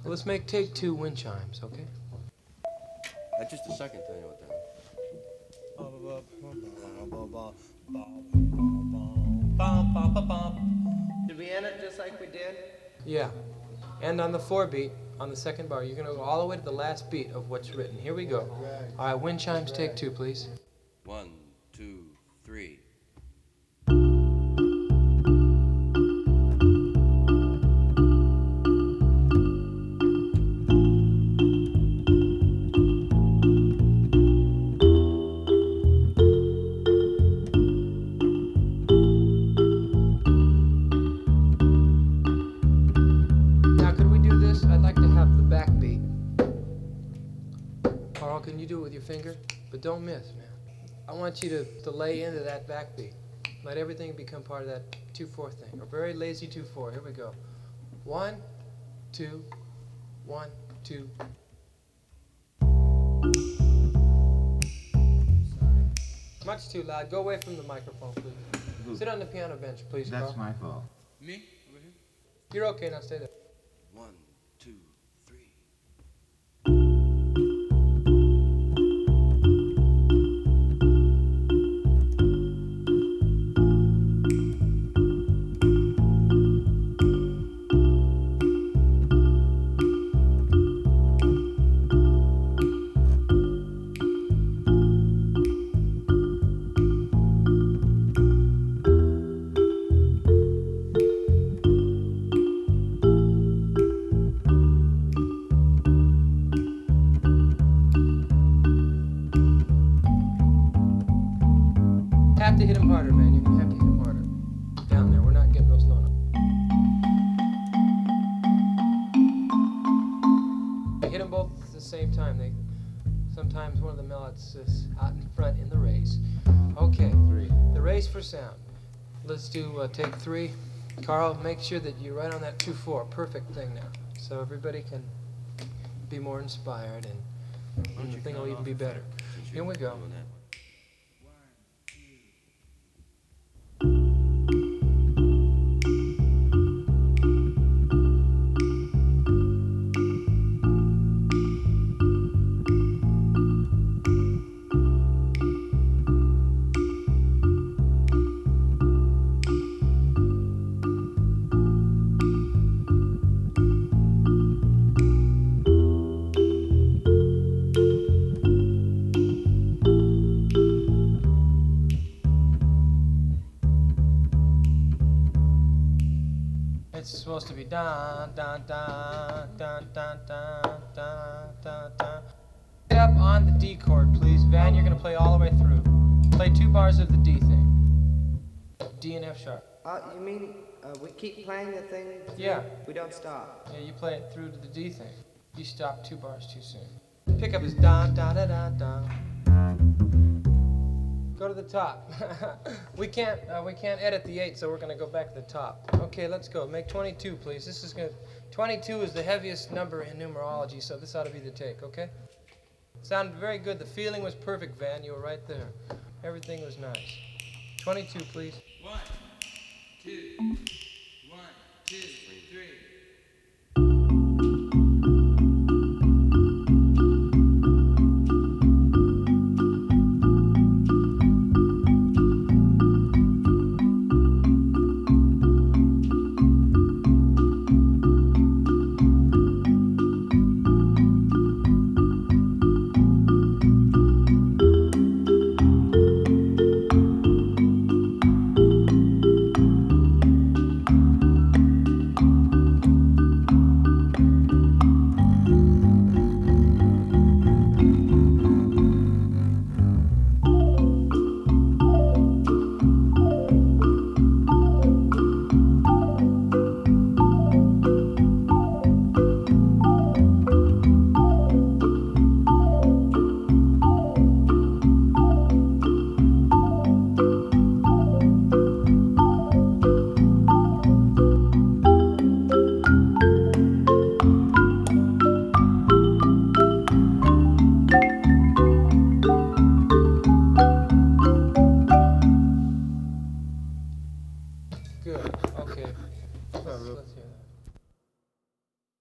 let's make take two wind chimes, okay? That's just the second thing with that. Did we end it just like we did? Yeah. And on the 4 beat, on the second bar, you're going to go all the way to the last beat of what's written. Here we go. All right, wind chimes, take two, please. 1, 2, 3. Now, could we do this? I'd like to have the back beat. Carl, can you do it with your finger? But don't miss, man. I want you to lay into that back beat. Let everything become part of that 2/4 thing. A very lazy 2/4. Here we go. 1, 2, 1, 2. Much too loud. Go away from the microphone, please. Sit on the piano bench, please, Carl. That's my fault. Me? Over here? You're okay, now stay there. 1, 2, 3. Have to hit him harder, man. You're gonna have to hit him harder. Down there. We're not getting those notes. Hit them both at the same time. Sometimes one of the mallets is out in front in the race. Okay. 3. The race for sound. Let's do take 3. Carl, make sure that you're right on that 2/4. Perfect thing now. So everybody can be more inspired and the thing will even be better. Here we go. It's supposed to be dun dun dun dun dun dun dun dun dun. Get up on the D chord, please. Van, you're gonna play all the way through. Play 2 bars of the D thing. D and F sharp. You mean we keep playing the thing? Yeah. We don't stop. Yeah, you play it through to the D thing. You stop 2 bars too soon. Pickup is dun dun dun dun dun. Go to the top. we can't edit the 8, so we're gonna go back to the top. Okay, let's go. Make 22, please. 22 is the heaviest number in numerology, so this ought to be the take. Okay? Sounded very good. The feeling was perfect, Van. You were right there. Everything was nice. 22, please. 1, 2, 1, 2.